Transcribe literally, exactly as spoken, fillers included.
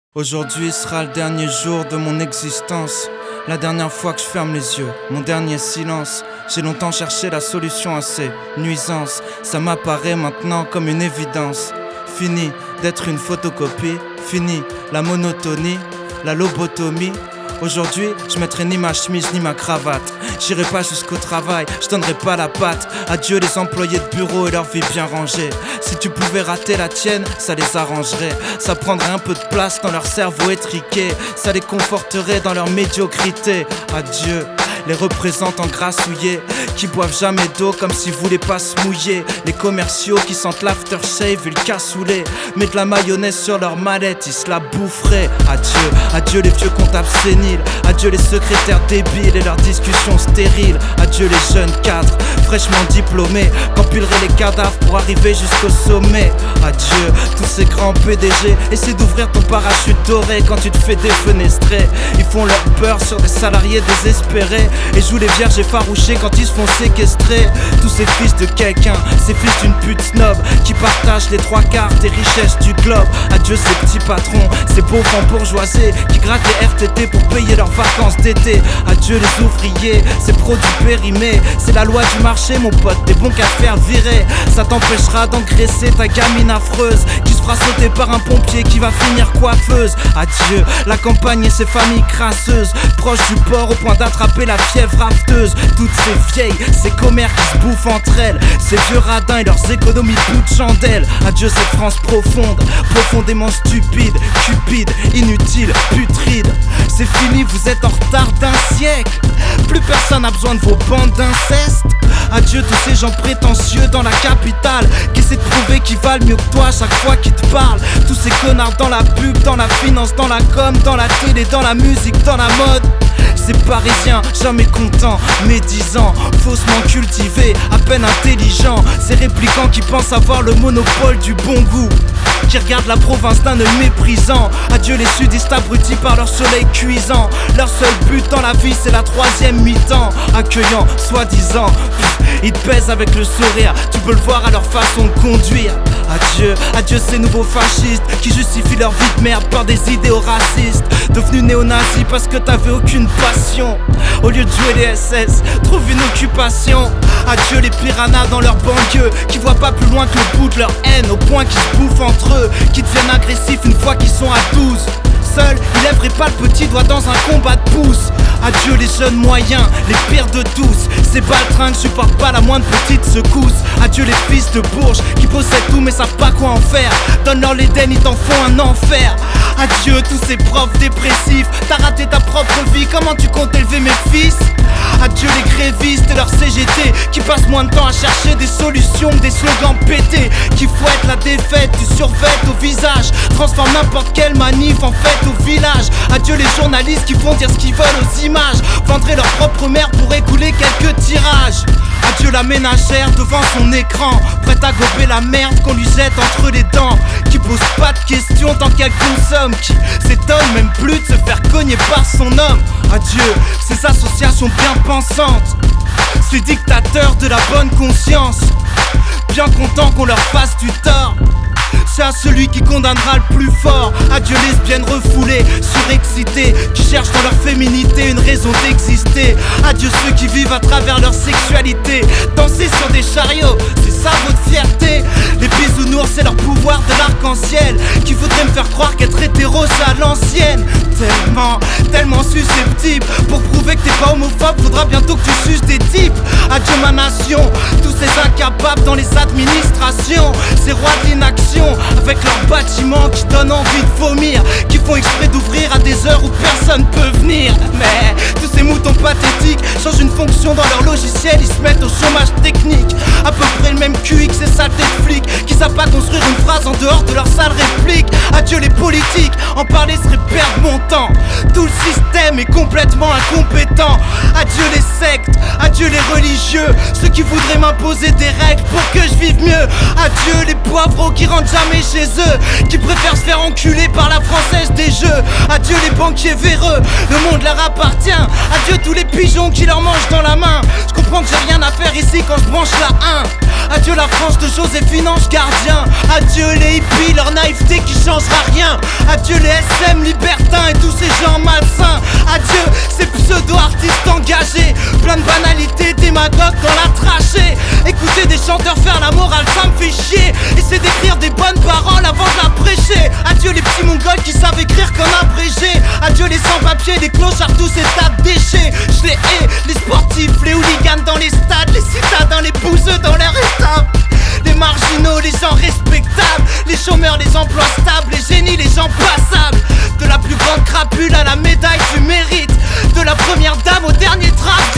Aujourd'hui sera le dernier jour de mon existence. La dernière fois que je ferme les yeux, mon dernier silence. J'ai longtemps cherché la solution à ces nuisances. Ça m'apparaît maintenant comme une évidence. Fini d'être une photocopie, fini la monotonie, la lobotomie. Aujourd'hui, je mettrai ni ma chemise ni ma cravate. J'irai pas jusqu'au travail, je donnerai pas la patte. Adieu les employés de bureau et leur vie bien rangée. Si tu pouvais rater la tienne, ça les arrangerait. Ça prendrait un peu de place dans leur cerveau étriqué. Ça les conforterait dans leur médiocrité. Adieu les représentants grassouillés qui boivent jamais d'eau comme s'ils voulaient pas se mouiller. Les commerciaux qui sentent l'aftershave et le cassoulet. Mettent de la mayonnaise sur leur mallette, ils se la boufferaient. Adieu, adieu les vieux comptables séniles. Adieu les secrétaires débiles et leurs discussions stériles. Adieu les jeunes cadres fraîchement diplômés qu'empileraient les cadavres pour arriver jusqu'au sommet. Adieu tous ces grands P D G. Essaie d'ouvrir ton parachute doré quand tu te fais défenestrer. Ils font leur beurre sur des salariés désespérés et jouent les vierges effarouchées quand ils se font séquestrer. Tous ces fils de quelqu'un, ces fils d'une pute snob qui partagent les trois quarts des richesses du globe. Adieu ces petits patrons, ces pauvres bourgeoisés qui grattent les R T T pour payer leurs vacances d'été. Adieu les ouvriers, ces produits périmés. C'est la loi du marché mon pote, des bons qu'à faire virer. Ça t'empêchera d'engraisser ta gamine affreuse qui se fera sauter par un pompier qui va finir coiffeuse. Adieu la campagne et ses familles crasseuses, proches du port au point d'attraper la fièvre rafteuse. Toutes ces vieilles, ces commères qui se bouffent entre elles, ces vieux radins et leurs économies bout de chandelle. Adieu cette France profonde, profondément stupide, cupide, inutile, putride. C'est fini, vous êtes en retard d'un siècle. Plus personne n'a besoin de vos bandes d'inceste. Adieu tous ces gens prétentieux dans la capitale qui essaient de prouver qu'ils valent mieux que toi à chaque fois qu'ils te parlent. Tous ces connards dans la pub, dans la finance, dans la com, dans la télé, dans la musique, dans la mode. Ces parisiens jamais contents, médisants, faussement cultivés, à peine intelligents. Ces réplicants qui pensent avoir le monopole du bon goût, qui regardent la province d'un œil méprisant. Adieu les sudistes abrutis par leur soleil cuisant. Leur seul but dans la vie c'est la troisième mi-temps. Accueillant, soi-disant, ils te pèsent avec le sourire. Tu peux le voir à leur façon de conduire. Adieu, adieu ces nouveaux fascistes qui justifient leur vie de merde par des idéaux racistes. Devenus néo-nazis parce que t'avais aucune passion. Au lieu de jouer les S S, trouve une occupation. Adieu les piranhas dans leur banlieue qui voient pas plus loin que le bout de leur haine, au point qu'ils se bouffent entre eux, qui deviennent agressifs une fois qu'ils sont à douze. Seul, ils lèveraient pas le petit doigt dans un combat de pouce. Adieu les jeunes moyens, les pires de tous. Ces baltringues supportent pas la moindre petite secousse. Adieu les fils de bourges qui possèdent tout mais savent pas quoi en faire. Donne-leur l'Éden, ils t'en font un enfer. Adieu tous ces profs dépressifs. T'as raté ta propre vie, comment tu comptes élever mes fils? Adieu les grévistes et leur C G T qui passent moins de temps à chercher des solutions que des slogans pétés, qui fouettent la défaite du survêt au visage, transforment n'importe quelle manif en fête au village. Adieu les journalistes qui font dire ce qu'ils veulent aux images, vendraient leur propre mère pour écouler quelques tirages. Adieu la ménagère devant son écran, prête à gober la merde qu'on lui jette entre les dents, qui pose pas de questions tant qu'elle consomme, qui s'étonne même plus de se faire cogner par son homme. Adieu ces associations bien pensantes, ces dictateurs de la bonne conscience, bien contents qu'on leur fasse du tort. C'est à celui qui condamnera le plus fort. Adieu lesbiennes refoulées, surexcitées, qui cherchent dans leur féminité une raison d'exister. Adieu ceux qui vivent à travers leur sexualité. Danser sur des chariots, c'est ça votre fierté. Les bisounours c'est leur pouvoir de l'arc-en-ciel, qui voudraient me faire croire qu'être hétéro c'est à l'ancienne. Tellement, tellement susceptible, pour prouver que t'es pas homophobe faudra bientôt que tu suces des types. Adieu ma nation, tous ces incapables dans les administrations, ces rois de l'inaction avec leurs bâtiments qui donnent envie de vomir, qui font exprès d'ouvrir à des heures où personne peut venir. Mais tous ces moutons pathétiques changent une fonction dans leur logiciel, ils se mettent au chômage technique. À peu près le même Q I que ces saletés de flics qui savent pas construire une phrase en dehors de leur sale réplique. Adieu les politiques, en parler serait perdre mon temps. Tout le système est complètement incompétent. Adieu les sectes, adieu les religieux, ceux qui voudraient m'imposer des règles pour que je vive mieux. Adieu les poivreaux qui rentrent jamais chez eux, qui préfèrent se faire enculer par la française des jeux. véreux. Adieu les banquiers véreux, le monde leur appartient. Adieu tous les pigeons qui leur mangent dans la main. Je comprends que j'ai rien à faire ici quand je branche la un. Adieu la France de Joséphine Ange Gardien. Adieu les hippies, leur naïveté qui changera rien. Adieu les S M libertins et tous ces gens malsains. Adieu ces pseudo-artistes engagés, plein de banalités, démagogues dans la trachée. Écouter des chanteurs faire la morale, ça me fait chier. Essayer d'écrire des bonnes paroles avant de la prêcher. Adieu les petits mongols qui savent écrire comme abrégé. Adieu les sans-papiers, les clochards, tous ces tas de déchets. Je les hais, les sportifs, les hooligans dans les stades, les citadins, les bouseux dans leur état. Les marginaux, les gens respectables, les chômeurs, les emplois stables, les génies, les gens passables. De la plus grande crapule à la médaille du mérite, de la première dame au dernier draft